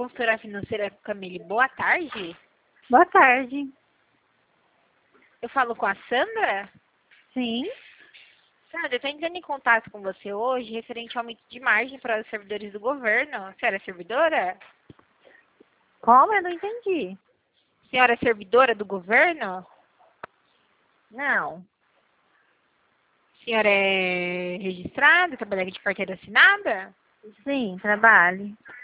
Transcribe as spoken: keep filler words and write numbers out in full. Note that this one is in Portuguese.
consultora financeira Camille, boa tarde. Boa tarde. Eu falo com a Sandra? Sim. Sandra, eu estou entrando em contato com você hoje referente ao aumento de margem para os servidores do governo. A senhora é servidora? Como? Eu não entendi. A senhora é servidora do governo? Não. A senhora é registrada, trabalha de carteira assinada? Sim, trabalho.